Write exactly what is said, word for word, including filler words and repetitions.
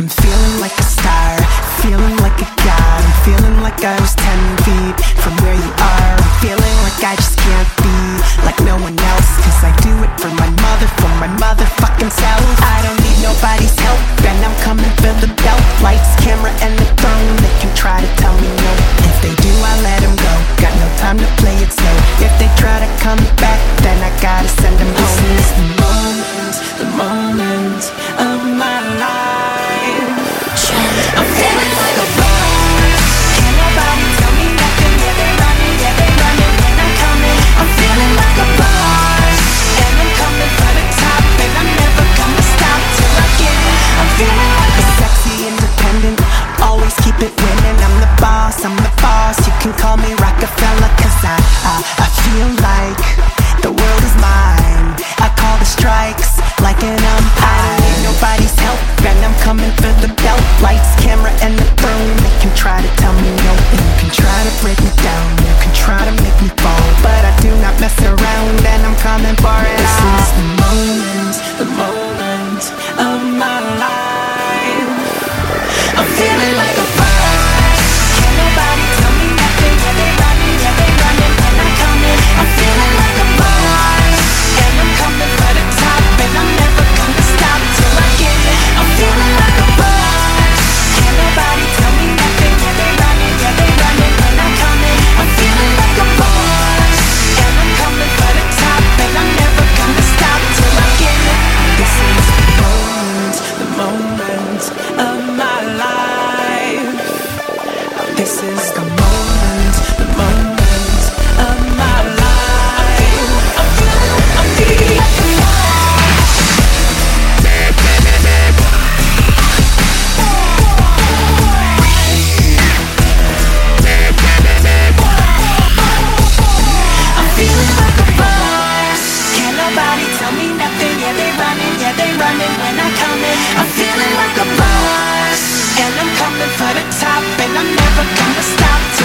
I'm feeling like a star, feeling like a god. I'm feeling like I was ten feet from where you are. I'm feeling like I just can't be like no one else, cause I do it for my mother, for my motherfucking self. I don't need nobody's help, and I'm coming for the belt. Lights, camera, and the throne. They can try to tell me no. If they do, I let them go. Got no time to play it slow. If they try to come back, then I gotta send them home. This is the moment, the moment of my life. I'm feeling like a boss. Can't nobody tell me nothing. Yeah, they running, yeah, they running when I'm coming. I'm feeling like a boss, and I'm coming for the top, and I'm never gonna stop till I get it. I'm feeling like a sexy independent, always keep it winning. I'm the boss, I'm the boss. You can call me Rockefeller, cause I, I, I feel like the world is mine. I call the strikes like an umpire. I don't need nobody's help, and I'm coming for the belt. Lights, camera, and the throne. They can try to tell me no, and you can try to break me down. You can try to make me fall, but I do not mess around, and I'm coming for it. This all. Is the moment, the moment of my life. I'm feeling like a boss. Can't nobody tell me nothing. Yeah, they running, yeah, they running when I'm coming. I'm feeling like a boss, and I'm coming for the top, and I'm never gonna stop till I get it. I'm feeling like a boss. Can't nobody tell me nothing. Yeah, they running, yeah, they running when I'm coming. I'm feeling like a boss, and I'm coming for the top, and I'm never gonna stop till I get it. This is the moment, the moment of my life. This is the moment, the moment of my life. I'm feeling, I'm feeling like a boss. I'm feeling like a boss. Can't nobody tell me nothing. Yeah, they running, yeah, they running when I'm coming. I'm feeling like a boss, and I'm coming for the top, and I'm never gonna stop till